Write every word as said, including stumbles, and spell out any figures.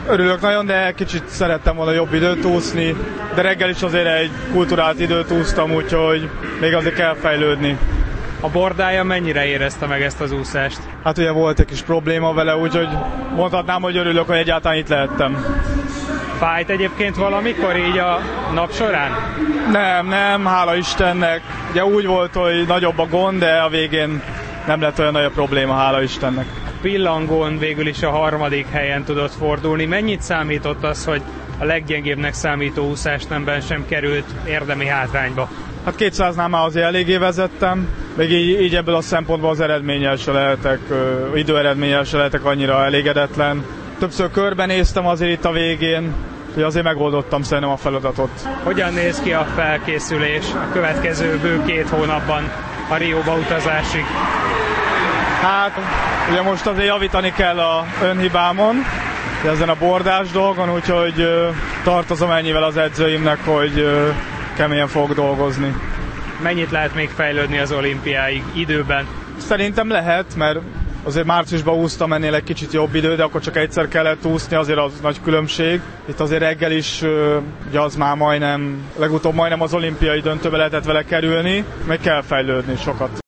Örülök nagyon, de kicsit szerettem volna jobb időt úszni, de reggel is azért egy kulturált időt úsztam, úgyhogy még azért kell fejlődni. A bordája mennyire érezte meg ezt az úszást? Hát ugye volt egy kis probléma vele, úgyhogy mondhatnám, hogy örülök, hogy egyáltalán itt lehettem. Fájt egyébként valamikor így a nap során? Nem, nem, hála Istennek. Ugye úgy volt, hogy nagyobb a gond, de a végén nem lett olyan nagy a probléma, hála Istennek. Pillangón végül is a harmadik helyen tudott fordulni. Mennyit számított az, hogy a leggyengébbnek számító úszásnemben sem került érdemi hátrányba? Hát kétszáznál már azért eléggé vezettem, még így, így ebből a szempontból az eredménnyel se lehetek, időeredménnyel se lehetek annyira elégedetlen. Többször körbenéztem azért itt a végén, hogy azért megoldottam szerintem a feladatot. Hogyan néz ki a felkészülés a következő bő két hónapban a Rióba utazásig? Hát, ugye most azért javítani kell a önhibámon, ezen a bordás dolgon, úgyhogy tartozom ennyivel az edzőimnek, hogy keményen fogok dolgozni. Mennyit lehet még fejlődni az olimpiáig időben? Szerintem lehet, mert azért márciusban úsztam ennél egy kicsit jobb idő, de akkor csak egyszer kellett úszni, azért az nagy különbség. Itt azért reggel is, ugye az már majdnem, legutóbb majdnem az olimpiai döntőbe lehetett vele kerülni, meg kell fejlődni sokat.